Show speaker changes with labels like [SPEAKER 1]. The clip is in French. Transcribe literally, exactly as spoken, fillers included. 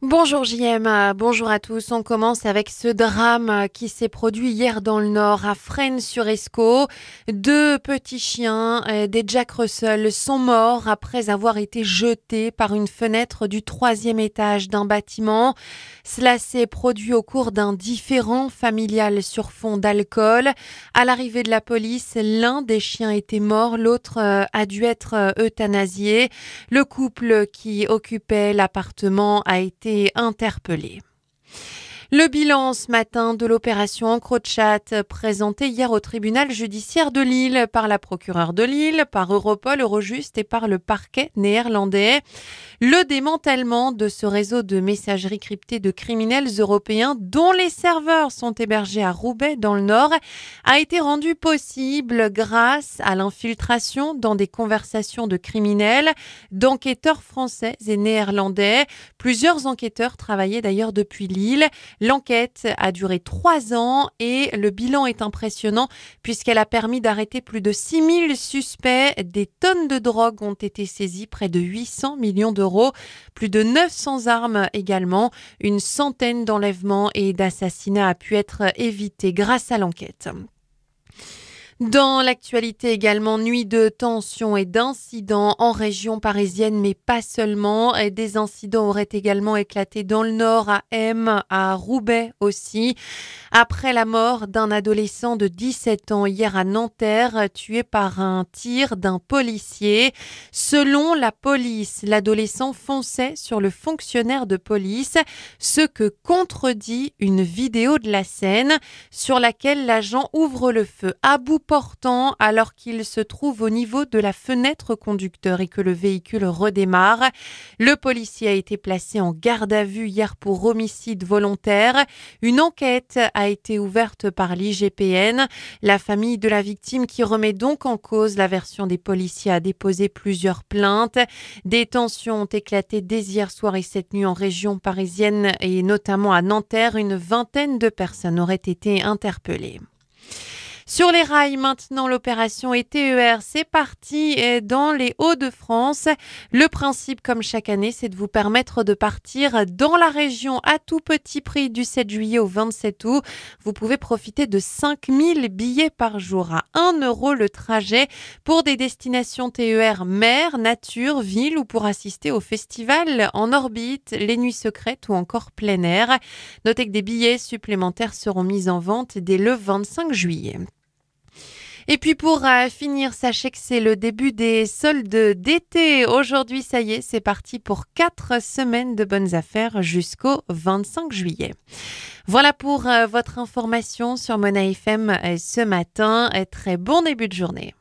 [SPEAKER 1] Bonjour J M, euh, bonjour à tous. On commence avec ce drame euh, qui s'est produit hier dans le Nord, à Fresnes-sur-Escaut. Deux petits chiens, euh, des Jack Russell, sont morts après avoir été jetés par une fenêtre du troisième étage d'un bâtiment. Cela s'est produit au cours d'un différend familial sur fond d'alcool. À l'arrivée de la police, l'un des chiens était mort, l'autre euh, a dû être euh, euthanasié. Le couple qui occupait l'appartement a été interpellé. Le bilan ce matin de l'opération EncroChat présentée hier au tribunal judiciaire de Lille par la procureure de Lille, par Europol, Eurojust et par le parquet néerlandais. Le démantèlement de ce réseau de messagerie cryptée de criminels européens dont les serveurs sont hébergés à Roubaix dans le Nord a été rendu possible grâce à l'infiltration dans des conversations de criminels, d'enquêteurs français et néerlandais. Plusieurs enquêteurs travaillaient d'ailleurs depuis Lille. L'enquête a duré trois ans et le bilan est impressionnant puisqu'elle a permis d'arrêter plus de six mille suspects. Des tonnes de drogue ont été saisies, près de huit cents millions d'euros, plus de neuf cents armes également. Une centaine d'enlèvements et d'assassinats a pu être évité grâce à l'enquête. Dans l'actualité également, nuit de tensions et d'incidents en région parisienne, mais pas seulement. Des incidents auraient également éclaté dans le Nord, à M, à Roubaix aussi. Après la mort d'un adolescent de dix-sept ans hier à Nanterre, tué par un tir d'un policier. Selon la police, l'adolescent fonçait sur le fonctionnaire de police, ce que contredit une vidéo de la scène sur laquelle l'agent ouvre le feu à bout portant alors qu'il se trouve au niveau de la fenêtre conducteur et que le véhicule redémarre. Le policier a été placé en garde à vue hier pour homicide volontaire. Une enquête a été ouverte par l'I G P N. La famille de la victime, qui remet donc en cause la version des policiers, a déposé plusieurs plaintes. Des tensions ont éclaté dès hier soir et cette nuit en région parisienne et notamment à Nanterre. Une vingtaine de personnes auraient été interpellées. Sur les rails, maintenant, l'opération E T E R, c'est parti dans les Hauts-de-France. Le principe, comme chaque année, c'est de vous permettre de partir dans la région à tout petit prix du sept juillet au vingt-sept août. Vous pouvez profiter de cinq mille billets par jour à un euro le trajet pour des destinations T E R mer, nature, ville ou pour assister au festival En Orbite, les Nuits Secrètes ou encore plein air. Notez que des billets supplémentaires seront mis en vente dès le vingt-cinq juillet. Et puis pour euh, finir, sachez que c'est le début des soldes d'été. Aujourd'hui, ça y est, c'est parti pour quatre semaines de bonnes affaires jusqu'au vingt-cinq juillet. Voilà pour euh, votre information sur Mona F M euh, ce matin. Euh, très bon début de journée.